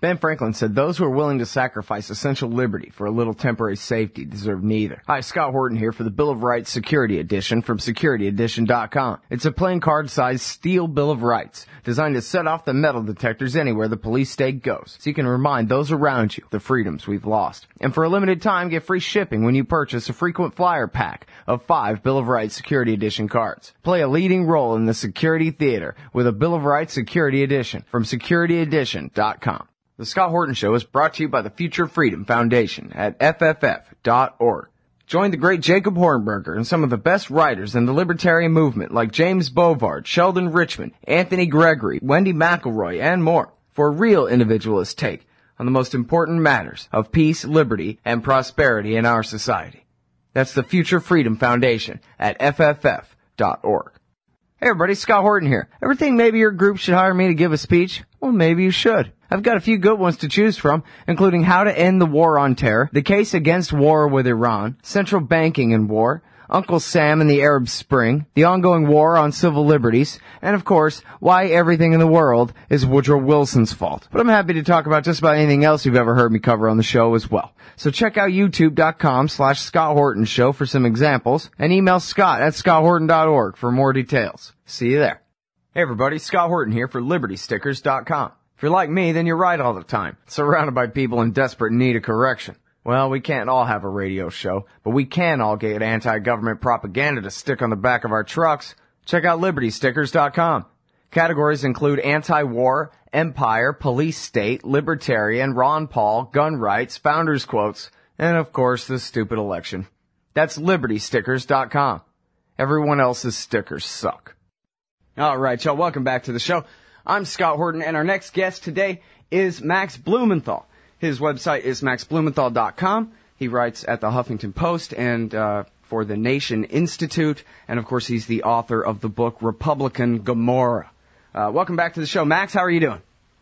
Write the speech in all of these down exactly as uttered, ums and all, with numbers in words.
Ben Franklin said those who are willing to sacrifice essential liberty for a little temporary safety deserve neither. Hi, Scott Horton here for the Bill of Rights Security Edition from security edition dot com. It's a plain card-sized steel Bill of Rights designed to set off the metal detectors anywhere the police state goes, so you can remind those around you the freedoms we've lost. And for a limited time, get free shipping when you purchase a frequent flyer pack of five Bill of Rights Security Edition cards. Play a leading role in the security theater with a Bill of Rights Security Edition from security edition dot com. The Scott Horton Show is brought to you by the Future Freedom Foundation at F F F dot org. Join the great Jacob Hornberger and some of the best writers in the libertarian movement like James Bovard, Sheldon Richman, Anthony Gregory, Wendy McElroy, and more for a real individualist take on the most important matters of peace, liberty, and prosperity in our society. That's the Future Freedom Foundation at F F F dot org. Hey everybody, Scott Horton here. Ever think maybe your group should hire me to give a speech? Well, maybe you should. I've got a few good ones to choose from, including how to end the war on terror, the case against war with Iran, central banking and war, Uncle Sam and the Arab Spring, the ongoing war on civil liberties, and of course, why everything in the world is Woodrow Wilson's fault. But I'm happy to talk about just about anything else you've ever heard me cover on the show as well. So check out youtube dot com slash Scott Horton Show for some examples, and email Scott at scott horton dot org for more details. See you there. Hey everybody, Scott Horton here for liberty stickers dot com. If you're like me, then you're right all the time, surrounded by people in desperate need of correction. Well, we can't all have a radio show, but we can all get anti-government propaganda to stick on the back of our trucks. Check out liberty stickers dot com. Categories include anti-war, empire, police state, libertarian, Ron Paul, gun rights, founders quotes, and of course the stupid election. That's liberty stickers dot com. Everyone else's stickers suck. All right, y'all, welcome back to the show. I'm Scott Horton, and our next guest today is Max Blumenthal. His website is max blumenthal dot com. He writes at the Huffington Post and uh, for the Nation Institute, and of course he's the author of the book Republican Gomorrah. Uh, welcome back to the show. Max, how are you doing?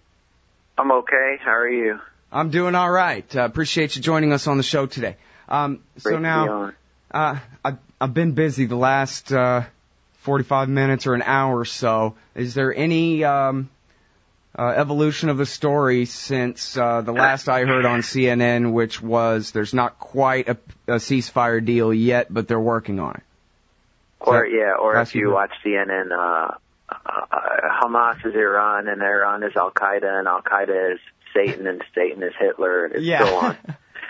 I'm okay. How are you? I'm doing all right. Uh, appreciate you joining us on the show today. Um, so now, uh, I've, I've been busy the last uh, forty-five minutes or an hour or so. Is there any um, uh, evolution of the story since uh, the last I heard on C N N, which was there's not quite a, a ceasefire deal yet, but they're working on it? Or, yeah, or if you watch C N N, uh, uh, Hamas is Iran, and Iran is Al-Qaeda, and Al-Qaeda is Satan, and Satan is Hitler, and yeah. so on.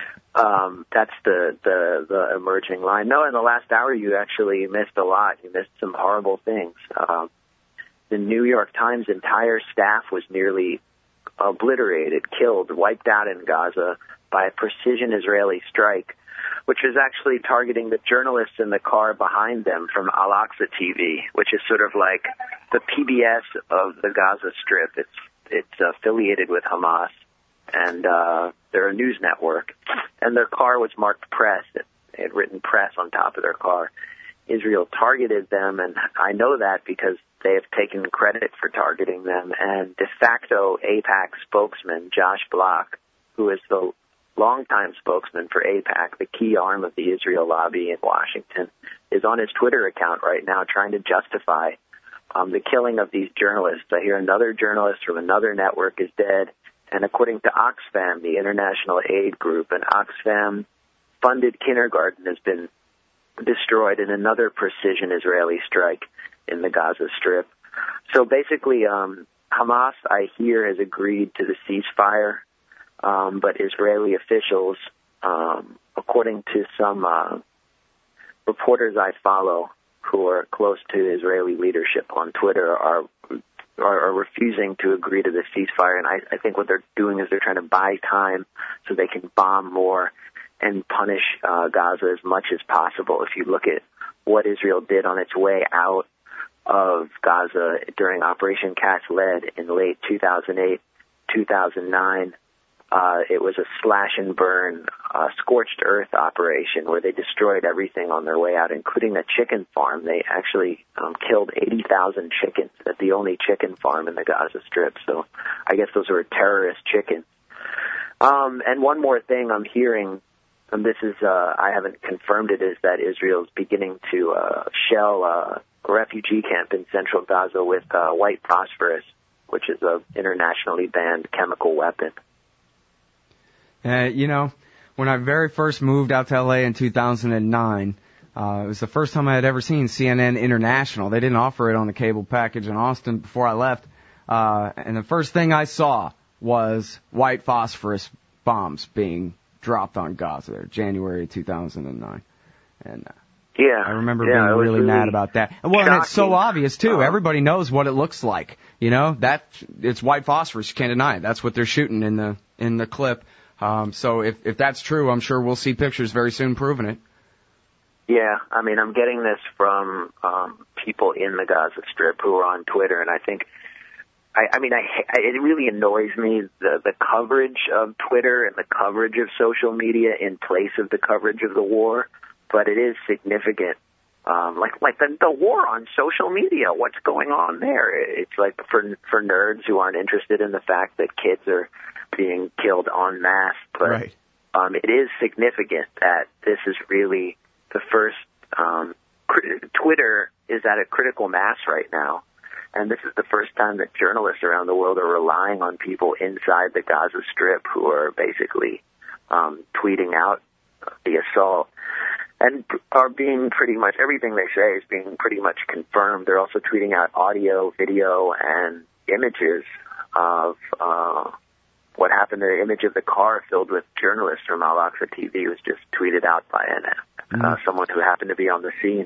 Um, that's the, the, the emerging line. No, in the last hour you actually missed a lot. You missed some horrible things. Um, the New York Times' entire staff was nearly obliterated, killed, wiped out in Gaza by a precision Israeli strike, which was actually targeting the journalists in the car behind them from Al-Aqsa T V, which is sort of like the P B S of the Gaza Strip. It's, it's affiliated with Hamas. And uh, they're a news network, and their car was marked press. It had written press on top of their car. Israel targeted them, and I know that because they have taken credit for targeting them. And de facto AIPAC spokesman Josh Block, who is the longtime spokesman for AIPAC, the key arm of the Israel lobby in Washington, is on his Twitter account right now trying to justify um, the killing of these journalists. I hear another journalist from another network is dead. And according to Oxfam, the international aid group, an Oxfam-funded kindergarten has been destroyed in another precision Israeli strike in the Gaza Strip. So basically, um, Hamas, I hear, has agreed to the ceasefire, um, but Israeli officials, um, according to some uh, reporters I follow who are close to Israeli leadership on Twitter, are Are, are refusing to agree to the ceasefire, and I, I think what they're doing is they're trying to buy time so they can bomb more and punish uh, Gaza as much as possible. If you look at what Israel did on its way out of Gaza during Operation Cast Lead in late two thousand eight, two thousand nine, uh, it was a slash and burn, uh, scorched earth operation where they destroyed everything on their way out, including a chicken farm. They actually um, killed eighty thousand chickens at the only chicken farm in the Gaza Strip. So I guess those were terrorist chickens. Um, and one more thing I'm hearing, and this is, uh, I haven't confirmed it, is that Israel's beginning to uh, shell uh, a refugee camp in central Gaza with uh, white phosphorus, which is an internationally banned chemical weapon. Uh, you know, when I very first moved out to L A in two thousand nine, uh, it was the first time I had ever seen C N N International. They didn't offer it on the cable package in Austin before I left. Uh, and the first thing I saw was white phosphorus bombs being dropped on Gaza there, January two thousand nine. And uh, yeah, I remember yeah, being really, really mad about that. And well, shocking. and it's so obvious too. Um, Everybody knows what it looks like. You know, that it's white phosphorus. You can't deny it. That's what they're shooting in the in the clip. Um, so if if that's true, I'm sure we'll see pictures very soon proving it. Yeah, I mean, I'm getting this from um, people in the Gaza Strip who are on Twitter, and I think. I, I mean, I, I, it really annoys me, the, the coverage of Twitter and the coverage of social media in place of the coverage of the war, but it is significant. Um, like like the, the war on social media, what's going on there? It's like for for nerds who aren't interested in the fact that kids are being killed en masse, but Right. um, it is significant that this is really the first, um, cr- Twitter is at a critical mass right now. And this is the first time that journalists around the world are relying on people inside the Gaza Strip who are basically um, tweeting out the assault and are being pretty much, everything they say is being pretty much confirmed. They're also tweeting out audio, video, and images of uh, what happened. The image of the car filled with journalists from Al Aqsa T V was just tweeted out by an, uh, mm-hmm. someone who happened to be on the scene.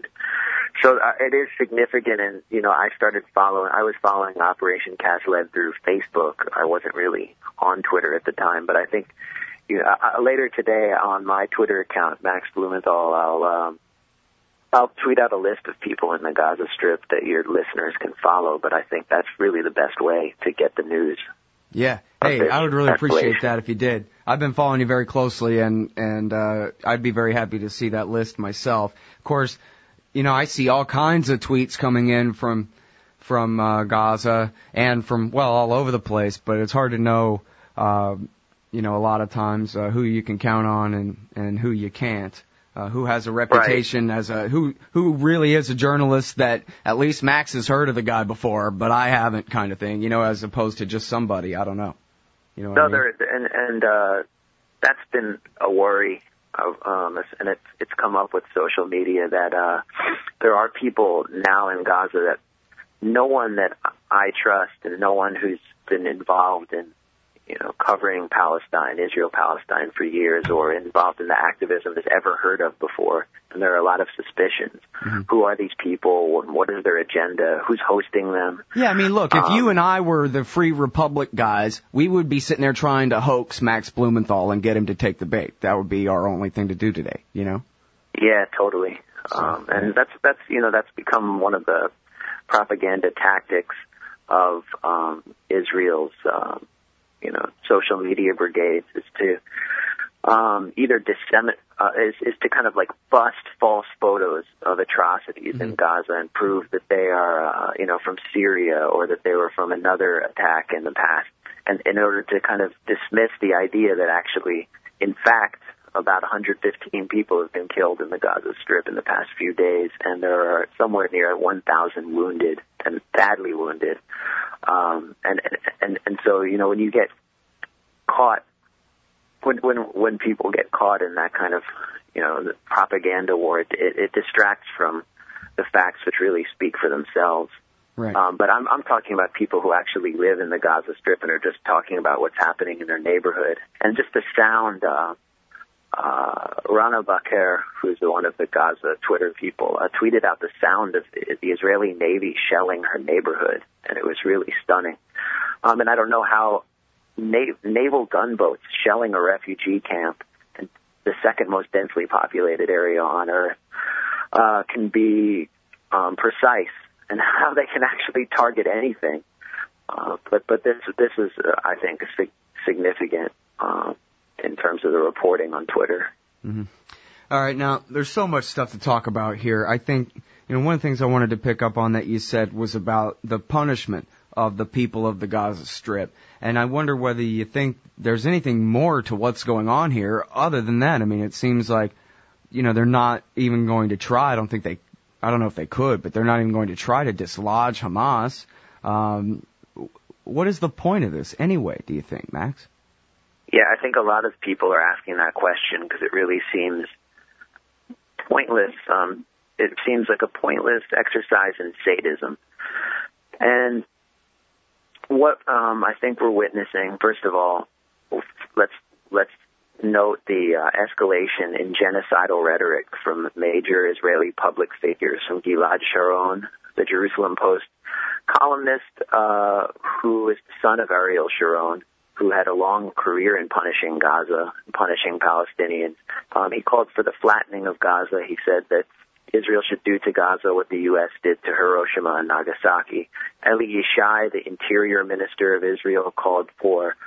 So uh, it is significant, and, you know, I started following, I was following Operation Cast Lead through Facebook. I wasn't really on Twitter at the time, but I think, you know, uh, later today on my Twitter account, Max Blumenthal, I'll, um, I'll tweet out a list of people in the Gaza Strip that your listeners can follow, but I think that's really the best way to get the news. Yeah. Hey, I would really appreciate that if you did. I've been following you very closely, and, and uh, I'd be very happy to see that list myself. Of course, you know, I see all kinds of tweets coming in from from uh, Gaza and from, well, all over the place, but it's hard to know, uh, you know, a lot of times uh, who you can count on and, and who you can't, uh, who has a reputation right. as a, who who really is a journalist that at least Max has heard of the guy before, but I haven't, kind of thing, you know, as opposed to just somebody, I don't know. You know what no, I mean? there, and, and uh, that's been a worry. Of, um, and it's it's come up with social media that uh, there are people now in Gaza that no one that I trust and no one who's been involved in, you know, covering Palestine, Israel-Palestine for years or involved in the activism has ever heard of before. And there are a lot of suspicions. Mm-hmm. Who are these people? What is their agenda? Who's hosting them? Yeah, I mean, look, if um, you and I were the Free Republic guys, we would be sitting there trying to hoax Max Blumenthal and get him to take the bait. That would be our only thing to do today, you know? Yeah, totally. So, um, and that's, that's, you know, that's become one of the propaganda tactics of um, Israel's, um, you know, social media brigades is to um, either disseminate, uh, is, is to kind of like bust false photos of atrocities mm-hmm. in Gaza and prove that they are, uh, you know, from Syria or that they were from another attack in the past. And in order to kind of dismiss the idea that actually, in fact, about one hundred fifteen people have been killed in the Gaza Strip in the past few days, and there are somewhere near one thousand wounded and badly wounded. Um, and, and, and so, you know, when you get caught, when, when, when people get caught in that kind of, you know, the propaganda war, it, it, it distracts from the facts which really speak for themselves. Right. Um, but I'm, I'm talking about people who actually live in the Gaza Strip and are just talking about what's happening in their neighborhood. And just the sound, uh, uh, Rana Bakr, who's one of the Gaza Twitter people, uh, tweeted out the sound of the, the Israeli Navy shelling her neighborhood, and it was really stunning. Um, and I don't know how na- naval gunboats shelling a refugee camp in the second most densely populated area on Earth uh, can be um, precise, and how they can actually target anything. Uh, but but this this is, uh, I think, sig- significant. Uh, in terms of the reporting on Twitter. Mm-hmm. All right, now, there's so much stuff to talk about here. I think, you know, one of the things I wanted to pick up on that you said was about the punishment of the people of the Gaza Strip. And I wonder whether you think there's anything more to what's going on here other than that. I mean, it seems like, you know, they're not even going to try. I don't think they, I don't know if they could, but they're not even going to try to dislodge Hamas. Um, what is the point of this anyway, do you think, Max? Yeah, I think a lot of people are asking that question because it really seems pointless. Um, it seems like a pointless exercise in sadism. And what um, I think we're witnessing, first of all, let's let's note the uh, escalation in genocidal rhetoric from major Israeli public figures, from Gilad Sharon, the Jerusalem Post columnist, uh, who is the son of Ariel Sharon, who had a long career in punishing Gaza, punishing Palestinians. Um, he called for the flattening of Gaza. He said that Israel should do to Gaza what the U S did to Hiroshima and Nagasaki. Eli Yishai, the interior minister of Israel, called for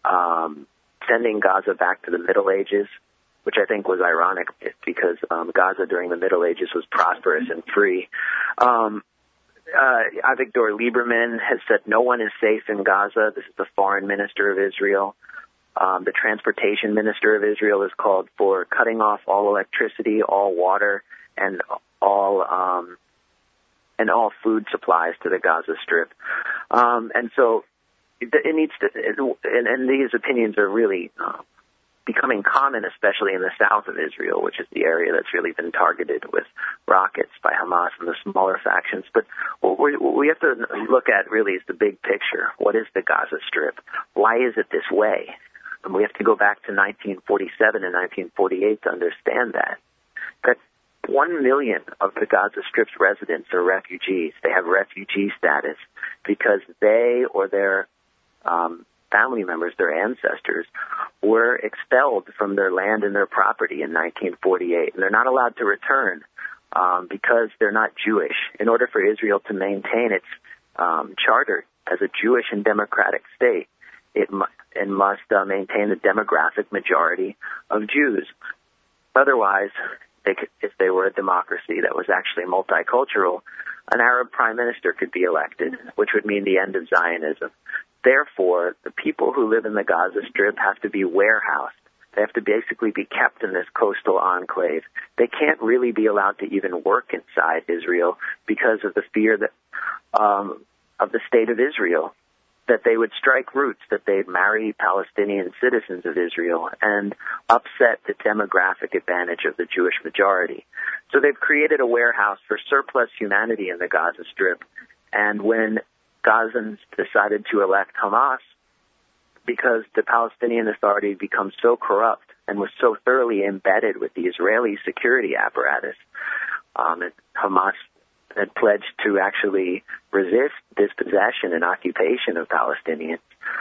um, sending Gaza back to the Middle Ages, which I think was ironic because um, Gaza during the Middle Ages was prosperous and free. Um, uh, Avigdor Lieberman has said no one is safe in Gaza. This is the foreign minister of Israel. Um, the transportation minister of Israel has called for cutting off all electricity, all water, and all um, and all food supplies to the Gaza Strip. Um, and so it, it needs to, it, and, and these opinions are really uh, becoming common, especially in the south of Israel, which is the area that's really been targeted with rockets by Hamas and the smaller factions. But what we, what we have to look at really is the big picture. What is the Gaza Strip? Why is it this way? And we have to go back to nineteen forty-seven and nineteen forty-eight to understand that. That one million of the Gaza Strip's residents are refugees. They have refugee status because they or their um, family members, their ancestors, were expelled from their land and their property in nineteen forty-eight. And they're not allowed to return um, because they're not Jewish. In order for Israel to maintain its um, charter as a Jewish and democratic state, it, mu- it must uh, maintain the demographic majority of Jews. Otherwise, they could, if they were a democracy that was actually multicultural, an Arab prime minister could be elected, which would mean the end of Zionism. Therefore, the people who live in the Gaza Strip have to be warehoused. They have to basically be kept in this coastal enclave. They can't really be allowed to even work inside Israel because of the fear that um, of the state of Israel, that they would strike roots, that they'd marry Palestinian citizens of Israel and upset the demographic advantage of the Jewish majority. So they've created a warehouse for surplus humanity in the Gaza Strip. And when Gazans decided to elect Hamas, because the Palestinian Authority had become so corrupt and was so thoroughly embedded with the Israeli security apparatus, um, and Hamas had pledged to actually resist dispossession and occupation of Palestinians,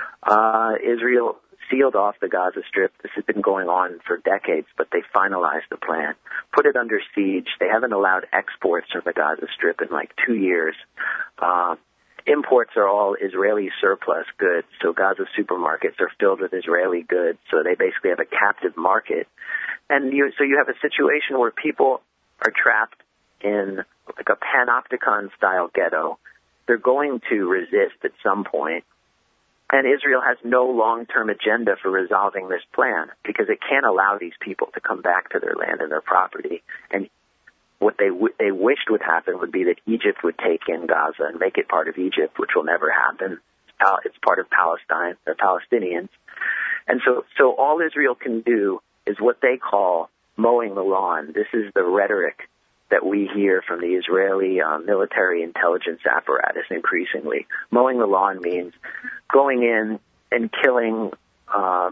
uh, Israel sealed off the Gaza Strip. This has been going on for decades, but they finalized the plan, put it under siege. They haven't allowed exports from the Gaza Strip in like two years. Uh, Imports are all Israeli surplus goods, so Gaza supermarkets are filled with Israeli goods, so they basically have a captive market. And you, so you have a situation where people are trapped in like a panopticon-style ghetto. They're going to resist at some point, and Israel has no long-term agenda for resolving this plan because it can't allow these people to come back to their land and their property. And what they w- they wished would happen would be that Egypt would take in Gaza and make it part of Egypt, which will never happen. Uh, it's part of Palestine. They're Palestinians. And so, so all Israel can do is what they call mowing the lawn. This is the rhetoric that we hear from the Israeli uh, military intelligence apparatus increasingly. Mowing the lawn means going in and killing uh,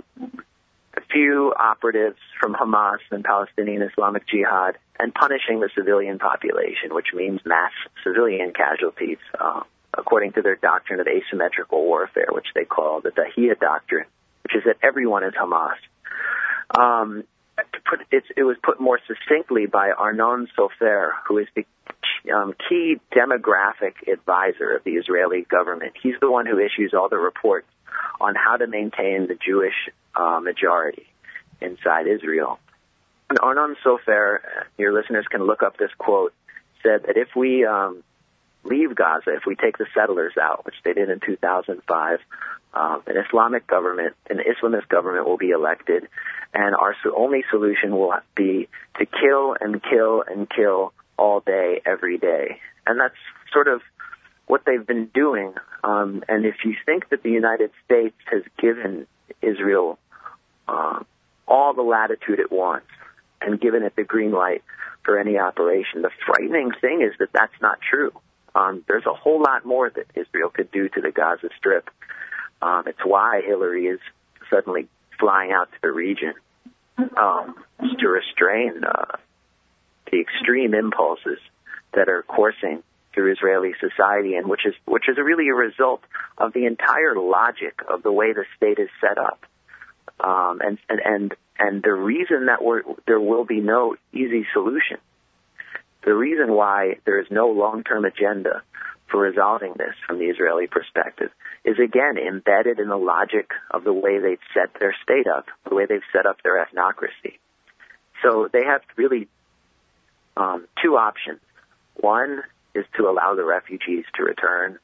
a few operatives from Hamas and Palestinian Islamic Jihad and punishing the civilian population, which means mass civilian casualties, uh, according to their doctrine of asymmetrical warfare, which they call the Dahiyya doctrine, which is that everyone is Hamas. Um, to put, it's, it was put more succinctly by Arnon Sofer, who is the um, key demographic advisor of the Israeli government. He's the one who issues all the reports on how to maintain the Jewish uh, majority inside Israel. And Arnon Sofer, your listeners can look up this quote, said that if we um, leave Gaza, if we take the settlers out, which they did in two thousand five, um, an Islamic government, an Islamist government will be elected, and our so- only solution will be to kill and kill and kill all day, every day. And that's sort of what they've been doing. Um, and if you think that the United States has given Israel uh, all the latitude it wants and given it the green light for any operation. The frightening thing is that that's not true. Um, there's a whole lot more that Israel could do to the Gaza Strip. Um, it's why Hillary is suddenly flying out to the region um, to restrain uh, the extreme impulses that are coursing through Israeli society, and which is which is really a result of the entire logic of the way the state is set up, um, and and and and the reason that we're, there will be no easy solution. The reason why there is no long-term agenda for resolving this from the Israeli perspective is, again, embedded in the logic of the way they've set their state up, the way they've set up their ethnocracy. So they have really um, two options. One is to allow the refugees to return.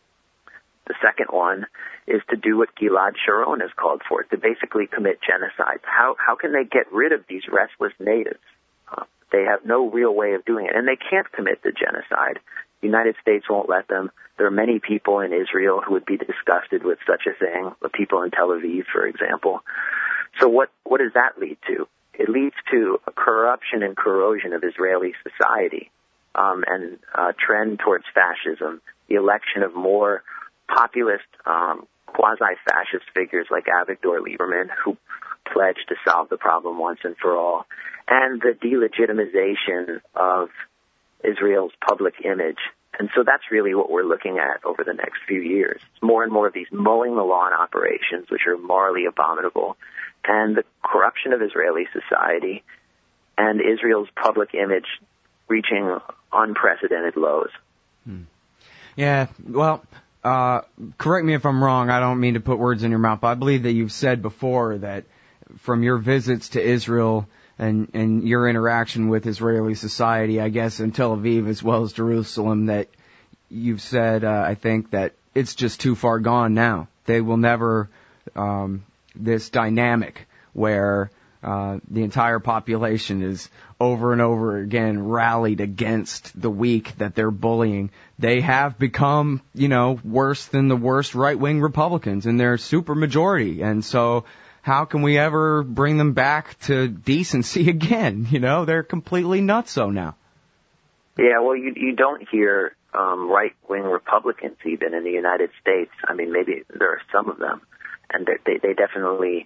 The second one is to do what Gilad Sharon has called for, to basically commit genocide. How how can they get rid of these restless natives? Uh, they have no real way of doing it, and they can't commit the genocide. The United States won't let them. There are many people in Israel who would be disgusted with such a thing, the people in Tel Aviv, for example. So what, what does that lead to? It leads to a corruption and corrosion of Israeli society, um, and a trend towards fascism, the election of more populist, um, quasi-fascist figures like Avigdor Lieberman, who pledged to solve the problem once and for all, and the delegitimization of Israel's public image. And so that's really what we're looking at over the next few years. More and more of these mowing the lawn operations, which are morally abominable, and the corruption of Israeli society, and Israel's public image reaching unprecedented lows. Hmm. Yeah, well, uh, correct me if I'm wrong. I don't mean to put words in your mouth, but I believe that you've said before that from your visits to Israel and, and your interaction with Israeli society, I guess, in Tel Aviv as well as Jerusalem, that you've said, uh, I think, that it's just too far gone now. They will never, um, this dynamic where uh, the entire population is over and over again rallied against the weak that they're bullying. They have become, you know, worse than the worst right-wing Republicans, and they're super majority. And so how can we ever bring them back to decency again? You know, they're completely nutso now. Yeah, well, you you don't hear um, right-wing Republicans even in the United States. I mean, maybe there are some of them, and they they definitely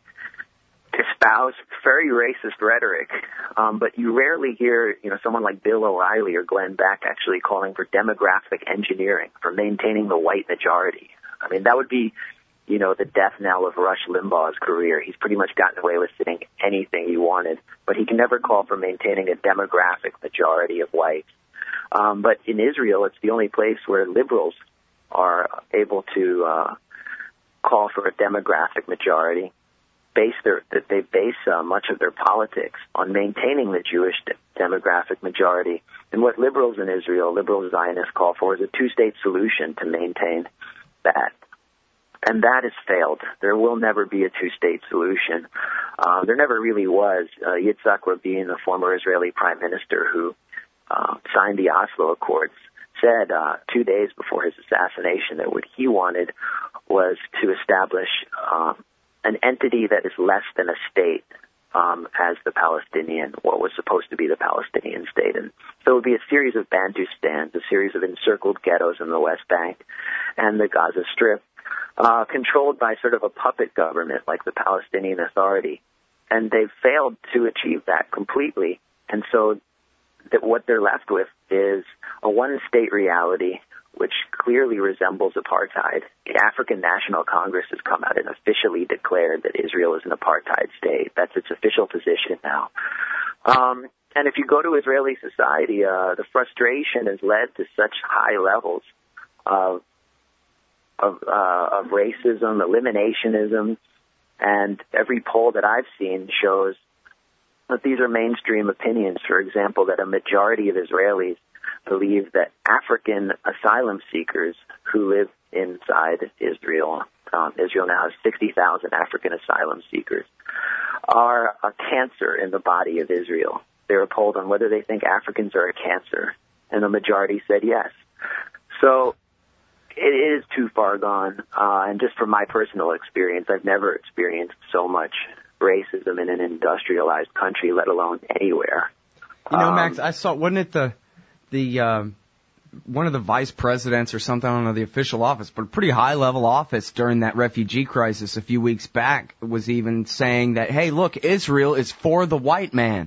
espouse very racist rhetoric, um, but you rarely hear, you know, someone like Bill O'Reilly or Glenn Beck actually calling for demographic engineering, for maintaining the white majority. I mean, that would be, you know, the death knell of Rush Limbaugh's career. He's pretty much gotten away with saying anything he wanted, but he can never call for maintaining a demographic majority of whites. Um, but in Israel, it's the only place where liberals are able to uh, call for a demographic majority. Base their, that they base uh, much of their politics on maintaining the Jewish de- demographic majority. And what liberals in Israel, liberal Zionists, call for is a two-state solution to maintain that. And that has failed. There will never be a two-state solution. Uh, there never really was. Uh, Yitzhak Rabin, the former Israeli prime minister who uh, signed the Oslo Accords, said uh, two days before his assassination that what he wanted was to establish uh, an entity that is less than a state um, as the Palestinian, what was supposed to be the Palestinian state. And so it would be a series of Bantustans, a series of encircled ghettos in the West Bank and the Gaza Strip, uh, controlled by sort of a puppet government like the Palestinian Authority. And they've failed to achieve that completely. And so that what they're left with is a one-state reality which clearly resembles apartheid. The African National Congress has come out and officially declared that Israel is an apartheid state. That's its official position now. Um, and if you go to Israeli society, uh, the frustration has led to such high levels of of, uh, of racism, eliminationism, and every poll that I've seen shows that these are mainstream opinions. For example, that a majority of Israelis believe that African asylum seekers who live inside Israel, um, Israel now has sixty thousand African asylum seekers, are a cancer in the body of Israel. They were polled on whether they think Africans are a cancer, and the majority said yes. So it is too far gone, uh, and just from my personal experience, I've never experienced so much racism in an industrialized country, let alone anywhere. You know, um, Max, I saw, wasn't it the, the, um, one of the vice presidents or something, I don't know the official office, but a pretty high level office during that refugee crisis a few weeks back was even saying that, hey, look, Israel is for the white man.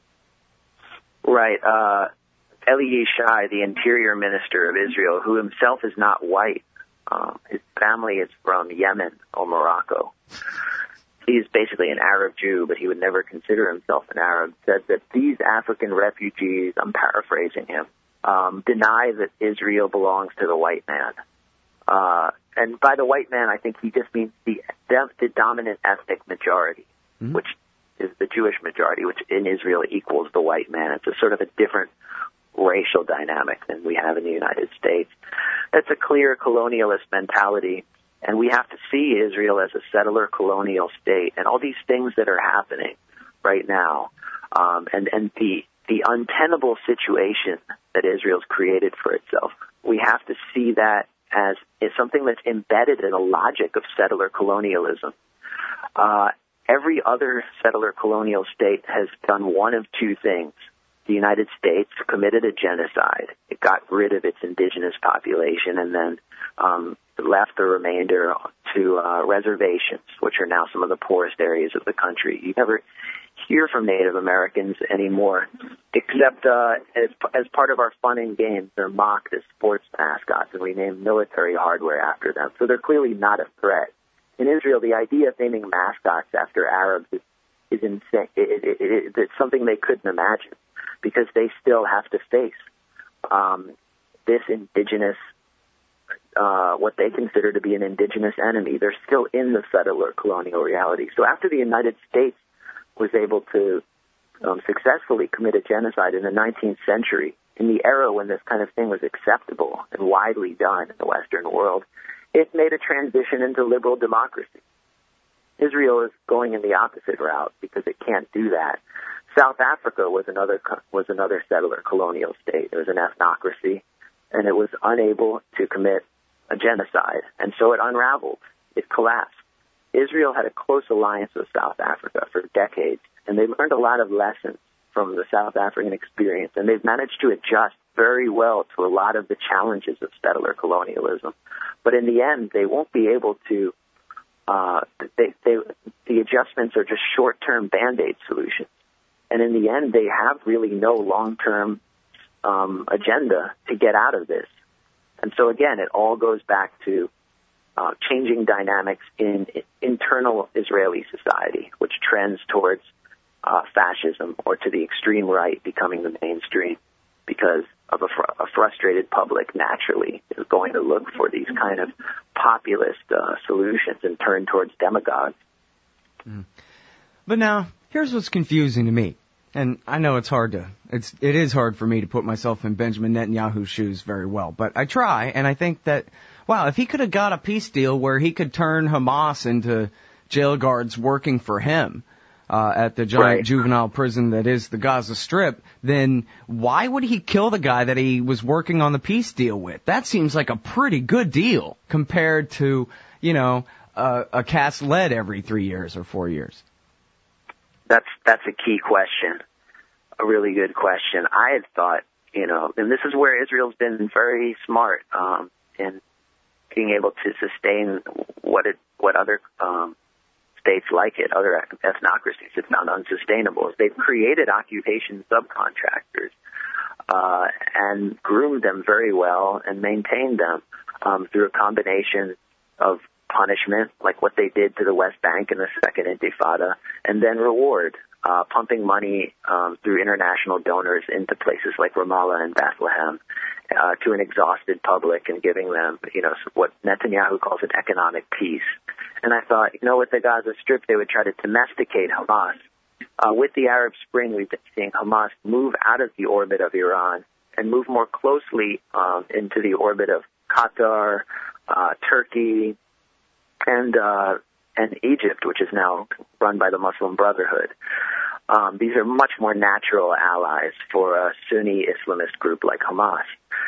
Right. Uh, Eli Yishai, the interior minister of Israel, who himself is not white, um, his family is from Yemen or Morocco. He's basically an Arab Jew, but he would never consider himself an Arab, said that these African refugees, I'm paraphrasing him, um, deny that Israel belongs to the white man. Uh, and by the white man, I think he just means the, the dominant ethnic majority, mm-hmm. which is the Jewish majority, which in Israel equals the white man. It's a sort of a different racial dynamic than we have in the United States. That's a clear colonialist mentality, and we have to see Israel as a settler colonial state, and all these things that are happening right now, um, and, and the, the untenable situation that Israel's created for itself. We have to see that as, as something that's embedded in a logic of settler colonialism. Uh, every other settler colonial state has done one of two things. The United States committed a genocide. It got rid of its indigenous population and then um, left the remainder to uh, reservations, which are now some of the poorest areas of the country. You never hear from Native Americans anymore, except uh, as, as part of our fun and games. They're mocked as sports mascots, and we name military hardware after them. So they're clearly not a threat. In Israel, the idea of naming mascots after Arabs is, is insane. It, it, it, it's something they couldn't imagine, because they still have to face um, this indigenous, uh, what they consider to be an indigenous enemy. They're still in the settler colonial reality. So after the United States was able to um, successfully commit a genocide in the nineteenth century, in the era when this kind of thing was acceptable and widely done in the Western world, it made a transition into liberal democracy. Israel is going in the opposite route because it can't do that. South Africa was another was another settler colonial state. It was an ethnocracy, and it was unable to commit a genocide, and so it unraveled. It collapsed. Israel had a close alliance with South Africa for decades, and they learned a lot of lessons from the South African experience, and they've managed to adjust very well to a lot of the challenges of settler colonialism. But in the end, they won't be able to uh, they, they, the adjustments are just short-term Band-Aid solutions. And in the end, they have really no long-term um, agenda to get out of this. And so, again, it all goes back to uh, changing dynamics in, in internal Israeli society, which trends towards uh, fascism or to the extreme right becoming the mainstream, because of a, fr- a frustrated public naturally is going to look for these kind of populist uh, solutions and turn towards demagogues. Mm. But now, here's what's confusing to me, and I know it's hard to, it's, it is hard for me to put myself in Benjamin Netanyahu's shoes very well, but I try, and I think that, wow, if he could have got a peace deal where he could turn Hamas into jail guards working for him uh, at the giant right. juvenile prison that is the Gaza Strip, then why would he kill the guy that he was working on the peace deal with? That seems like a pretty good deal compared to, you know, uh, a cast lead every three years or four years. That's that's a key question, a really good question. I had thought, you know, and this is where Israel's been very smart um, in being able to sustain what it, what other um, states like it, other ethnocracies, have found unsustainable. Is they've created occupation subcontractors uh, and groomed them very well and maintained them um, through a combination of punishment, like what they did to the West Bank in the Second Intifada, and then reward, uh, pumping money um, through international donors into places like Ramallah and Bethlehem uh, to an exhausted public and giving them, you know, what Netanyahu calls an economic peace. And I thought, you know, with the Gaza Strip, they would try to domesticate Hamas. Uh, with the Arab Spring, we've been seeing Hamas move out of the orbit of Iran and move more closely um, into the orbit of Qatar, uh, Turkey, and uh, and Egypt, which is now run by the Muslim Brotherhood. Um, these are much more natural allies for a Sunni Islamist group like Hamas.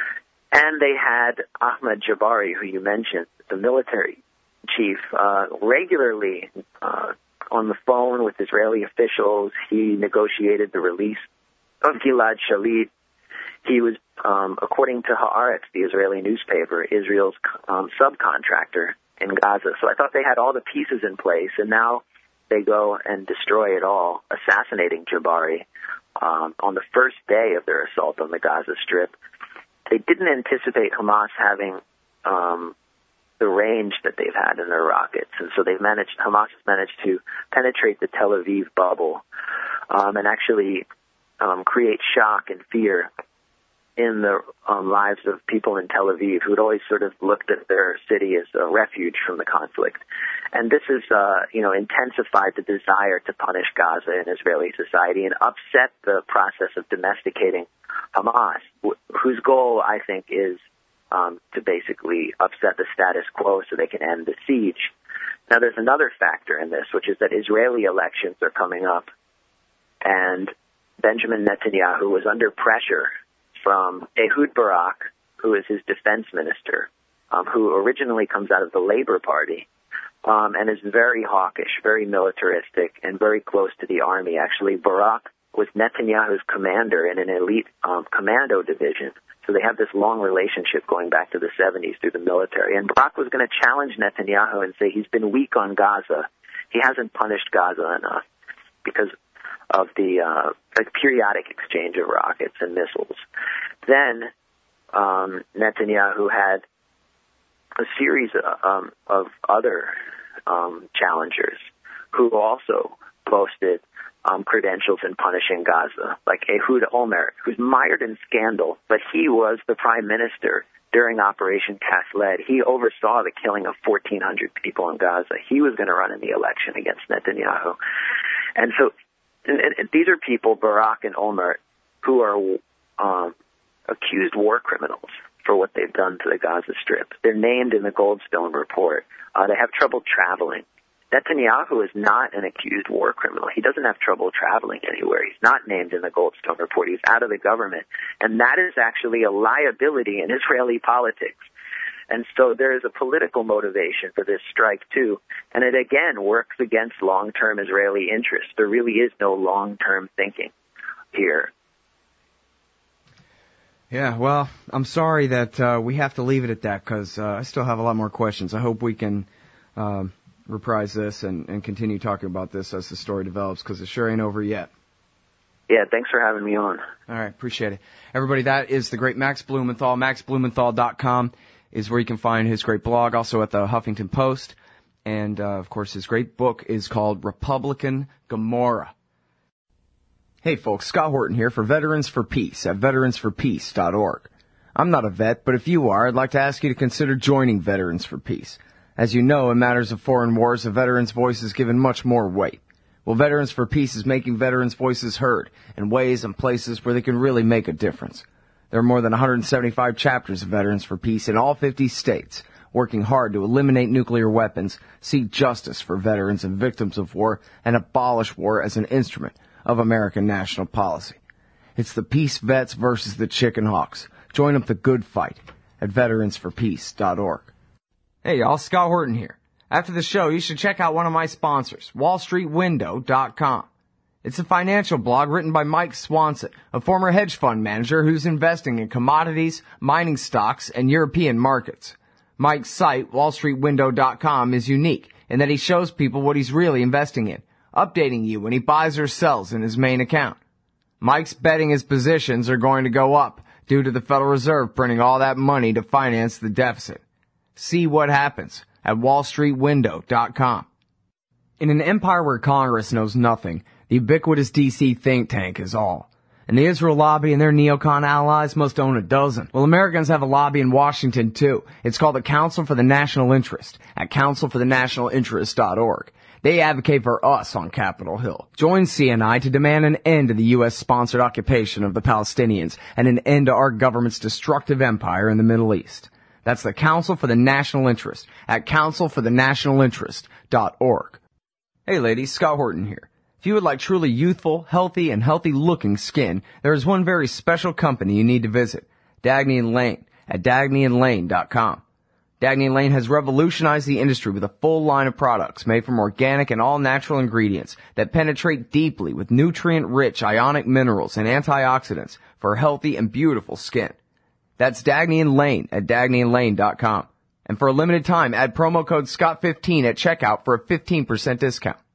And they had Ahmed Jabari, who you mentioned, the military chief, uh, regularly uh, on the phone with Israeli officials. He negotiated the release of Gilad Shalit. He was, um, according to Haaretz, the Israeli newspaper, Israel's um, subcontractor in Gaza. So I thought they had all the pieces in place, and now they go and destroy it all, assassinating Jabari um, on the first day of their assault on the Gaza Strip. They didn't anticipate Hamas having um, the range that they've had in their rockets, and so they've managed. Hamas has managed to penetrate the Tel Aviv bubble um, and actually um, create shock and fear in the um, lives of people in Tel Aviv who had always sort of looked at their city as a refuge from the conflict. And this has, uh, you know, intensified the desire to punish Gaza in Israeli society and upset the process of domesticating Hamas, wh- whose goal, I think, is um, to basically upset the status quo so they can end the siege. Now, there's another factor in this, which is that Israeli elections are coming up, and Benjamin Netanyahu was under pressure from Ehud Barak, who is his defense minister, um, who originally comes out of the Labor Party, um, and is very hawkish, very militaristic, and very close to the army. Actually, Barak was Netanyahu's commander in an elite um, commando division, so they have this long relationship going back to the seventies through the military. And Barak was going to challenge Netanyahu and say he's been weak on Gaza. He hasn't punished Gaza enough because of the uh, like periodic exchange of rockets and missiles. Then um, Netanyahu had a series of, um, of other um, challengers who also boasted um, credentials in punishing Gaza, like Ehud Olmert, who's mired in scandal, but he was the prime minister during Operation Cast Lead. He oversaw the killing of fourteen hundred people in Gaza. He was going to run in the election against Netanyahu. And so And, and these are people, Barak and Olmert, who are um, accused war criminals for what they've done to the Gaza Strip. They're named in the Goldstone report. Uh, they have trouble traveling. Netanyahu is not an accused war criminal. He doesn't have trouble traveling anywhere. He's not named in the Goldstone report. He's out of the government. And that is actually a liability in Israeli politics. And so there is a political motivation for this strike, too. And it, again, works against long-term Israeli interests. There really is no long-term thinking here. Yeah, well, I'm sorry that uh, we have to leave it at that because uh, I still have a lot more questions. I hope we can um, reprise this and, and continue talking about this as the story develops because it sure ain't over yet. Yeah, thanks for having me on. All right, appreciate it. Everybody, that is the great Max Blumenthal, max blumenthal dot com. Is where you can find his great blog, also at the Huffington Post. And, uh, of course, his great book is called Republican Gomorrah. Hey, folks, Scott Horton here for Veterans for Peace at veterans for peace dot org. I'm not a vet, but if you are, I'd like to ask you to consider joining Veterans for Peace. As you know, in matters of foreign wars, a veteran's voice is given much more weight. Well, Veterans for Peace is making veterans' voices heard in ways and places where they can really make a difference. There are more than one hundred seventy-five chapters of Veterans for Peace in all fifty states, working hard to eliminate nuclear weapons, seek justice for veterans and victims of war, and abolish war as an instrument of American national policy. It's the Peace Vets versus the Chicken Hawks. Join up the good fight at veterans for peace dot org. Hey, y'all, Scott Horton here. After the show, you should check out one of my sponsors, wall street window dot com. It's a financial blog written by Mike Swanson, a former hedge fund manager who's investing in commodities, mining stocks, and European markets. Mike's site, wall street window dot com, is unique in that he shows people what he's really investing in, updating you when he buys or sells in his main account. Mike's betting his positions are going to go up due to the Federal Reserve printing all that money to finance the deficit. See what happens at wall street window dot com. In an empire where Congress knows nothing, the ubiquitous D C think tank is all. And the Israel lobby and their neocon allies must own a dozen. Well, Americans have a lobby in Washington, too. It's called the Council for the National Interest at council for the national interest dot org. They advocate for us on Capitol Hill. Join C N I to demand an end to the U S-sponsored occupation of the Palestinians and an end to our government's destructive empire in the Middle East. That's the Council for the National Interest at council for the national interest dot org. Hey ladies, Scott Horton here. If you would like truly youthful, healthy, and healthy-looking skin, there is one very special company you need to visit, Dagny and Lane at dagny and lane dot com. Dagny and Lane has revolutionized the industry with a full line of products made from organic and all-natural ingredients that penetrate deeply with nutrient-rich ionic minerals and antioxidants for healthy and beautiful skin. That's Dagny and Lane at Dagny and Lane dot com. And for a limited time, add promo code Scott fifteen at checkout for a fifteen percent discount.